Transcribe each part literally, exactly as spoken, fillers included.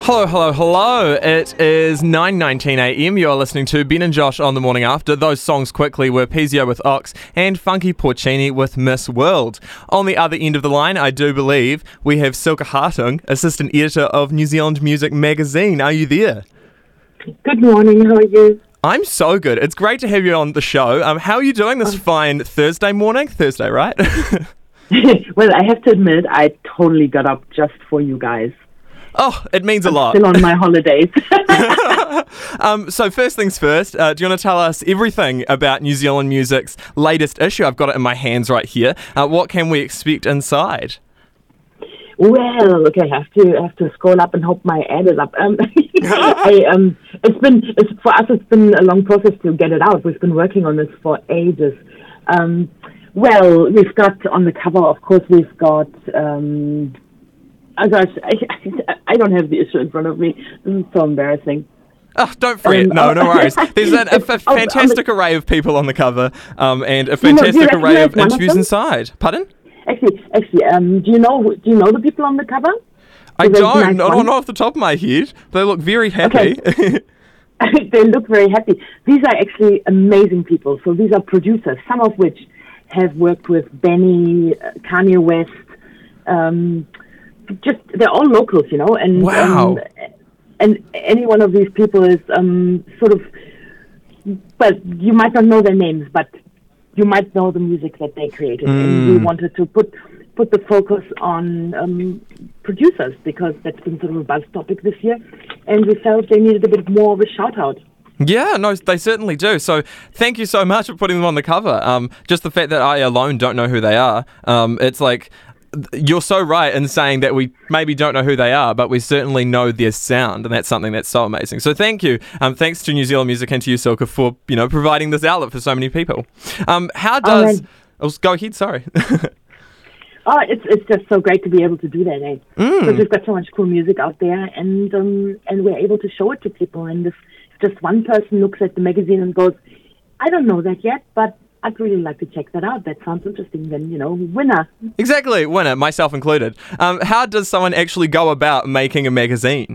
Hello, hello, hello. It is nine nineteen a.m. You're listening to Ben and Josh on The Morning After. Those songs quickly were Pizio with Ox and Funky Porcini with Miss World. On the other end of the line, I do believe, we have Silke Hartung, Assistant Editor of New Zealand Music Magazine. Are you there? Good morning, how are you? I'm so good. It's great to have you on the show. Um, how are you doing this fine Thursday morning? Thursday, right? Well, I have to admit, I totally got up just for you guys. Oh, it means a lot. Still on my holidays. um, so first things first, uh, do you want to tell us everything about New Zealand Music's latest issue? I've got it in my hands right here. Uh, what can we expect inside? Well, okay, I have to I have to scroll up and hope my ad is up. Um, I, um, it's been it's, for us. It's been a long process to get it out. We've been working on this for ages. Um, well, we've got on the cover, of course, we've got. Um, Oh gosh, I, I don't have the issue in front of me. This is so embarrassing. Oh, don't fret. Um, no, oh. no worries. There's a, a, a fantastic oh, array of people on the cover, um, and a Do you know- do you fantastic array of recognize one of interviews them? inside. Pardon? Actually, actually, um, do you know who- do you know the people on the cover? I Do they don't. recognize Not, one? not off the top of my head. They look very happy. They look very happy. These are actually amazing people. So these are producers, some of which have worked with Benny, uh, Kanye West. Um, just they're all locals, you know. And Wow. um, and any one of these people is um, sort of. Well, you might not know their names, but you might know the music that they created. And we wanted to put put the focus on um, producers because that's been sort of a buzz topic this year, and we felt they needed a bit more of a shout out. Yeah, no, they certainly do. So thank you so much for putting them on the cover. Um, just the fact that I alone don't know who they are, um, it's like, you're so right in saying that we maybe don't know who they are, but we certainly know their sound, and that's something that's so amazing. So thank you. Um, thanks to New Zealand Music and to you, Silke, for, you know, providing this outlet for so many people. Um, how does... then- Oh, go ahead, sorry. Oh, it's it's just so great to be able to do that, eh? Because we've got so much cool music out there, and um, and we're able to show it to people. And if just one person looks at the magazine and goes, "I don't know that yet, but I'd really like to check that out. That sounds interesting." Then, you know, winner. Exactly, winner, myself included. Um, how does someone actually go about making a magazine?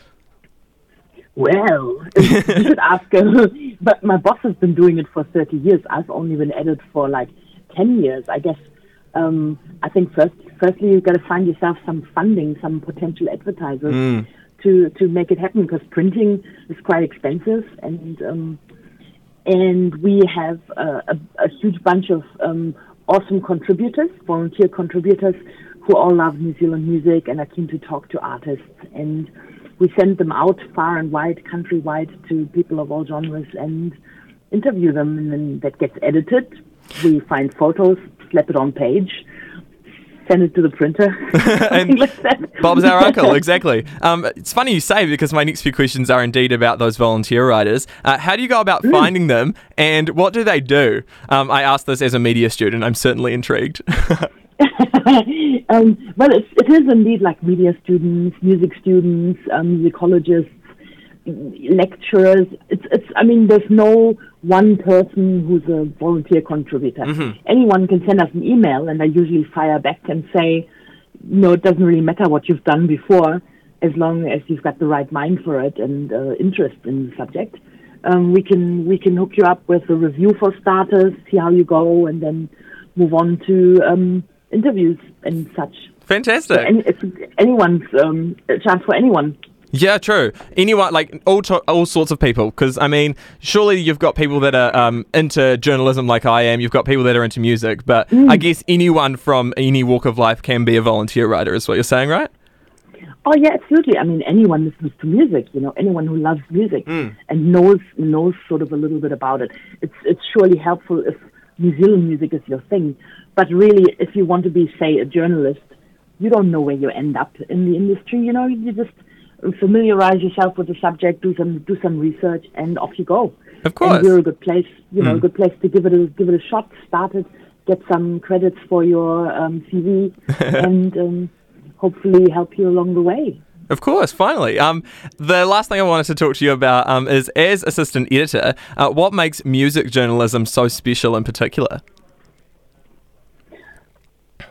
Well, you should ask. Uh, but my boss has been doing it for thirty years. I've only been at it for like ten years, I guess. Um, I think first, firstly, you've got to find yourself some funding, some potential advertisers to to make it happen. Because printing is quite expensive, and um, and we have uh, a, a huge bunch of um, awesome contributors, volunteer contributors, who all love New Zealand music and are keen to talk to artists. And we send them out far and wide, countrywide, to people of all genres and interview them, and then that gets edited. We find photos, slap it on page, send it to the printer. And like that. Bob's our uncle, exactly. Um, it's funny you say, because my next few questions are indeed about those volunteer writers. Uh, how do you go about Mm. finding them, and what do they do? Um, I asked this as a media student. I'm certainly intrigued. um, well, it's, it is indeed like media students, music students, um, musicologists, lecturers. It's, it's. I mean, there's no one person who's a volunteer contributor. Mm-hmm. Anyone can send us an email, and I usually fire back and say, no, it doesn't really matter what you've done before, as long as you've got the right mind for it and uh, interest in the subject. Um, we can we can hook you up with a review for starters, see how you go, and then move on to um, interviews and such. Fantastic. And it's anyone's um, a chance for anyone. Yeah, true. Anyone, like all to- all sorts of people. Because, I mean, surely you've got people that are um, into journalism like I am. You've got people that are into music. But I guess anyone from any walk of life can be a volunteer writer, is what you're saying, right? Oh yeah, absolutely. I mean, anyone listens to music. You know, anyone who loves music and knows knows sort of a little bit about it. It's it's surely helpful if New Zealand music is your thing. But really, if you want to be, say, a journalist, you don't know where you end up in the industry. You know, you just familiarize yourself with the subject, do some do some research, and off you go. Of course. And we're a good place, you know, a good place to give it a give it a shot. Start it, get some credits for your um, C V, and um, hopefully help you along the way. Of course, finally. Um, the last thing I wanted to talk to you about um, is, as assistant editor, uh, what makes music journalism so special in particular?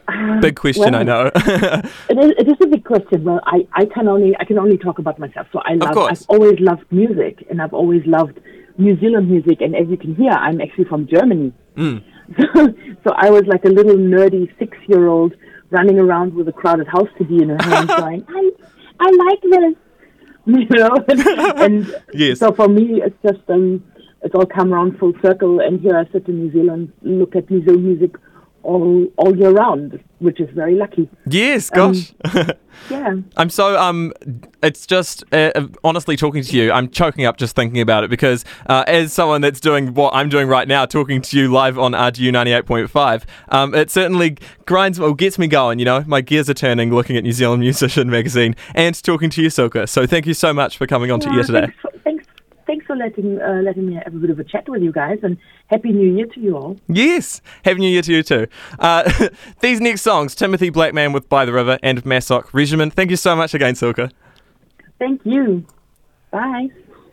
Uh, Big question, well, I know. it, is, it is a big question. Well, I, I can only I can only talk about myself. So I love. course. I've always loved music, and I've always loved New Zealand music. And as you can hear, I'm actually from Germany. Mm. So, so I was like a little nerdy six-year-old running around with a crowded house T V in her hand, going, "I I like this," you know. and and Yes. so for me, it's just um, it's all come around full circle. And here I sit in New Zealand, look at New Zealand music all all year round, which is very lucky. Yes, gosh. Um, yeah. I'm so, um, it's just, uh, honestly talking to you, I'm choking up just thinking about it because uh, as someone that's doing what I'm doing right now, talking to you live on R G U ninety-eight point five, um, it certainly grinds, well, gets me going, you know, my gears are turning looking at New Zealand Musician magazine and talking to you, Silke. So thank you so much for coming on to Yeah, here today. Thanks for, thanks, thanks for letting uh, letting me have a bit of a chat with you guys, and Happy New Year to you all. Yes, Happy New Year to you too. Uh, these next songs, Timothy Blackman with By the River and Massock Regimen. Thank you so much again, Silke. Thank you. Bye.